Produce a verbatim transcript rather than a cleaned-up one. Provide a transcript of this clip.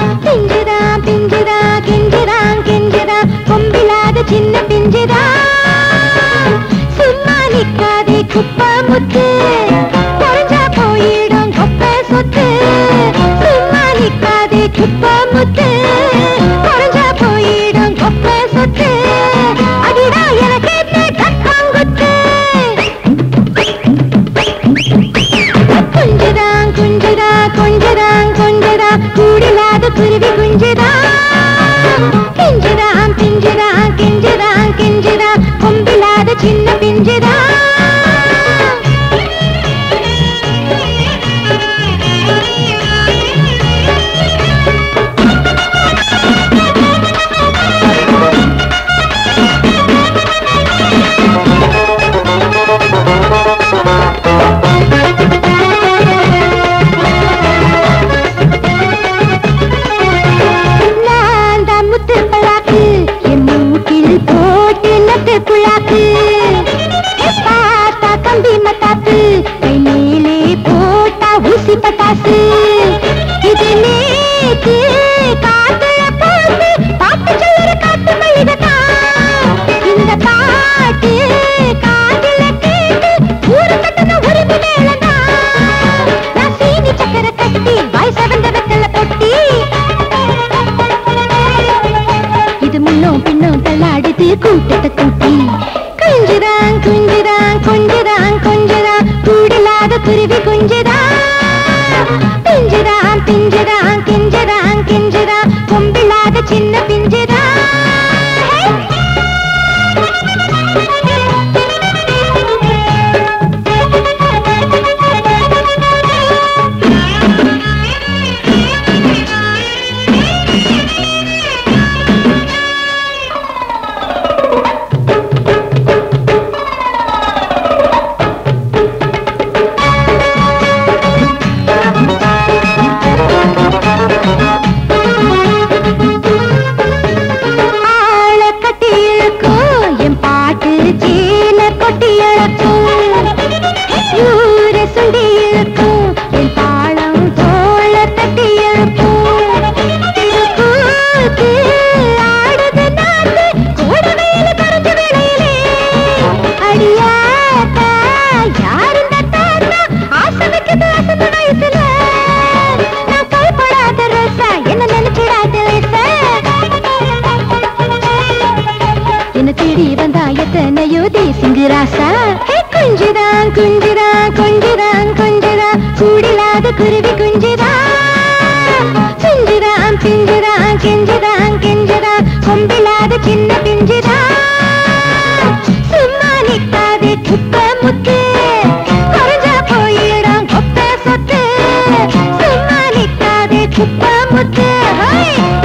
பிஞ்சிரா பிஞ்சிரா கெஞ்சிரா கெஞ்சிரா கொம்பிலாத சின்ன பிஞ்சிரா சும்மா நிக்காதே குப்பை முத்து பொறிஞ்சா போயிடும் கொப்பை சொத்து சும்மா நிக்காதே குப்பை முத்து பொறிஞ்சா போயிடும் கொப்பை சொத்து அடிடா எனக்கு கட்டாங்குத்து குஞ்சுதான் குஞ்சுதா கொஞ்சதான் கொஞ்சதா கூடிலாத குருவி குஞ்சுதா பிஞ்சுதா பிஞ்சுதா கெஞ்சுதா கெஞ்சுதா கொம்பிலாத சின்ன பிஞ்சுதா புளாக்கு பார்த்தா கம்பி மத்தாப்பு கை மேலே போட்டா ஊசி பட்டாசு இது நேத்து காத்துல போட்டு பாட்டு சொல்லுற காத்து மல்லிகத்தான் இந்த பாட்டு காதுல கேட்டு ஊரு கட்டண உரிமை மேலதான் நான் சீனி சக்கரை கட்டி வாய் சவந்த வெத்தல பொட்டி இது முன்னும் பின்னும் தள்ளாடுது கூட்டத்தை கூட்டி குஞ்சுதான் குஞ்சுதான் கொஞ்சதான் கொஞ்சதான் கூடிலாத குருவி குஞ்சுதான் பிஞ்சுதான் பிஞ்சுதான் கெஞ்சுதான் கெஞ்சுதான் கொம்பிலாத சின்ன பிஞ்சுதான் எத்தனையோ தேசிங்கு ராசா குஞ்சுதான் குஞ்சுதான் கொஞ்சதான் கொஞ்சதான் கூடிலாத குருவி குஞ்சுதான் பிஞ்சுதான் பிஞ்சுதான் கெஞ்சுதான் கெஞ்சுதான் கொம்பிலாத சின்ன பிஞ்சுதான் சும்மா நிக்காதே குப்பை முத்து குறைஞ்சா போயிடும் கொப்பை சொத்து சும்மா நிக்காதே குப்பை முத்து